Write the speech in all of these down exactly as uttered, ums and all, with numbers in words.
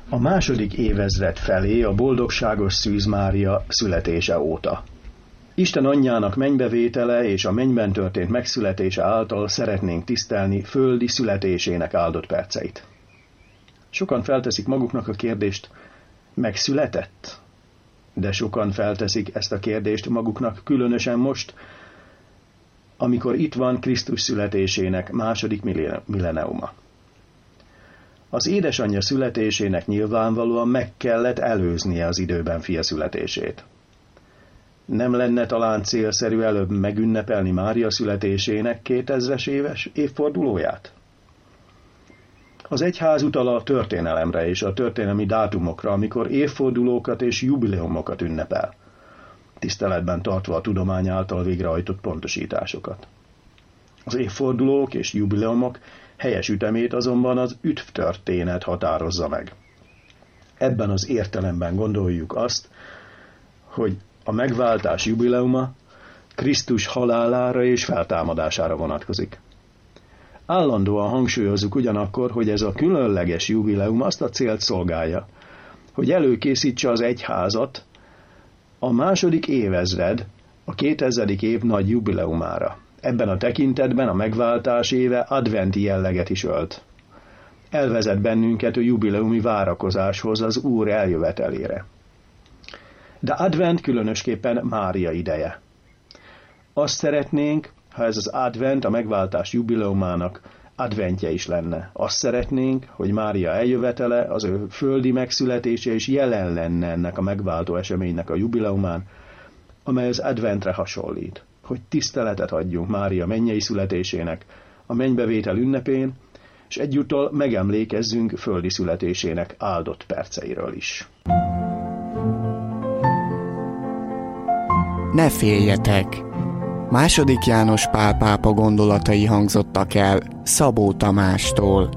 A második évezred felé a boldogságos Szűz Mária születése óta. Isten anyjának mennybevétele és a mennyben történt megszületése által szeretnénk tisztelni földi születésének áldott perceit. Sokan felteszik maguknak a kérdést, megszületett? De sokan felteszik ezt a kérdést maguknak különösen most, amikor itt van Krisztus születésének második milleniuma. Az édesanyja születésének nyilvánvalóan meg kellett előznie az időben fia születését. Nem lenne talán célszerű előbb megünnepelni Mária születésének kétezres éves évfordulóját? Az egyház utal a történelemre és a történelmi dátumokra, amikor évfordulókat és jubileumokat ünnepel, tiszteletben tartva a tudomány által végrehajtott pontosításokat. Az évfordulók és jubileumok helyes ütemét azonban az üdvtörténet határozza meg. Ebben az értelemben gondoljuk azt, hogy a megváltás jubileuma Krisztus halálára és feltámadására vonatkozik. Állandóan hangsúlyozzuk ugyanakkor, hogy ez a különleges jubileum azt a célt szolgálja, hogy előkészítse az egyházat a második évezred, a kétezredik év nagy jubileumára. Ebben a tekintetben a megváltás éve adventi jelleget is ölt. Elvezet bennünket a jubileumi várakozáshoz, az Úr eljövetelére. De advent különösképpen Mária ideje. Azt szeretnénk, ha ez az advent a megváltás jubileumának adventje is lenne. Azt szeretnénk, hogy Mária eljövetele, az ő földi megszületése is jelen lenne ennek a megváltó eseménynek a jubileumán, amely az adventre hasonlít. Hogy tiszteletet adjunk Mária mennyei születésének, a mennybevétel ünnepén, és egyúttal megemlékezzünk földi születésének áldott perceiről is. Ne féljetek! Második János Pál pápa gondolatai hangzottak el Szabó Tamástól.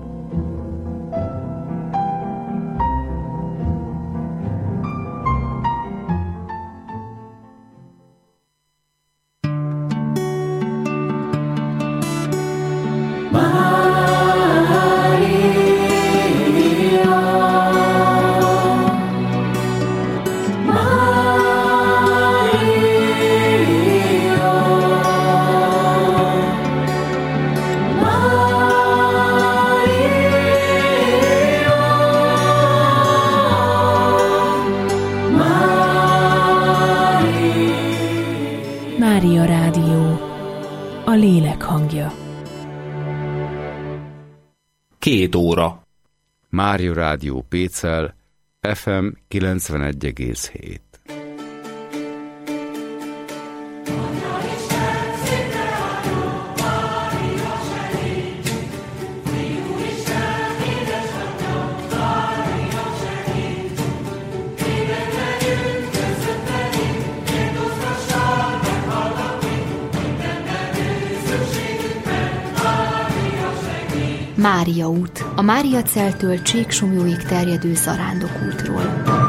Mária Rádió, a lélek hangja. Két óra. Mária Rádió Pécel, ef em kilencvenegy egész hét. Mária út, a Mária Celtől Csíksomlyóig terjedő zarándokútról.